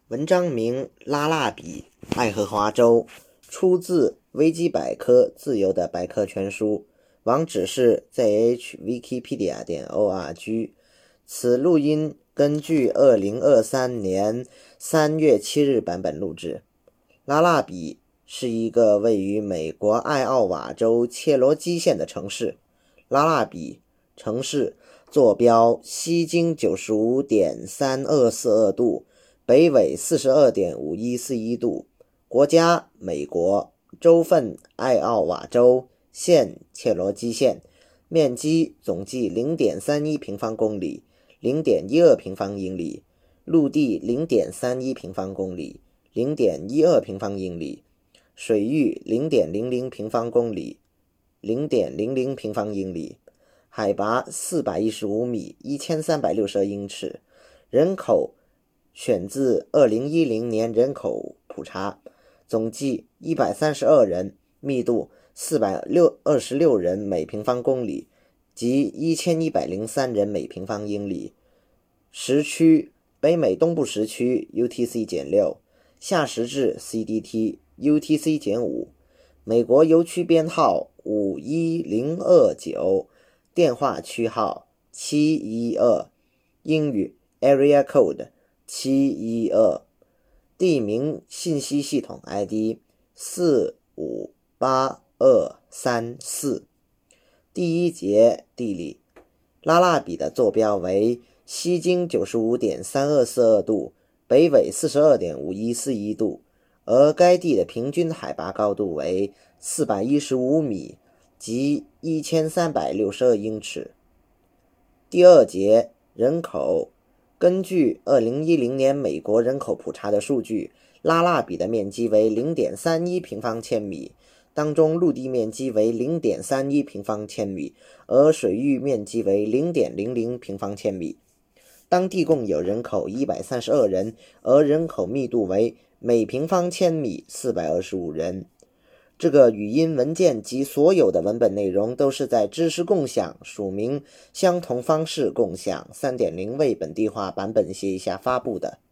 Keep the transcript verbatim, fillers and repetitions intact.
文章名拉腊比，爱荷华州，出自维基百科自由的百科全书，网址是 z h wikipedia 点 org。此录音根据二零二三年三月七日版本录制。拉腊比是一个位于美国艾奥瓦州切罗基县的城市。拉腊比城市坐标西经 九十五点三二四二度，北纬 四十二点五一四一度，国家美国，州份艾奥瓦州，县切罗基县，面积总计 零点三一平方公里， 零点一二平方英里，陆地 零点三一平方公里， 零点一二平方英里，水域 零点零零平方公里， 零点零零平方英里，海拔四百一十五米，一千三百六十二英尺，人口选自二零一零年人口普查，总计一百三十二人，密度四百二十六人每平方公里，即一千一百零三人每平方英里。时区北美东部时区 U T C 减六，夏时制 C D T U T C 减五，美国邮区编号五一零二九，电话区号七一二，英语 Area Code 七一二，地名信息系统 I D 四五八二三四。第一节地理，拉腊比的坐标为西经 九十五点三二四二度，北纬 四十二点五一四一度，而该地的平均海拔高度为四百一十五米，即一千三百六十二英尺。第二节人口，根据二零一零年美国人口普查的数据，拉腊比的面积为 零点三一平方千米，当中陆地面积为 零点三一平方千米，而水域面积为 零点零零平方千米。当地共有人口一百三十二人，而人口密度为每平方千米四百二十五人。这个语音文件及所有的文本内容都是在知识共享署名相同方式共享 三点零 为本地化版本协议下发布的。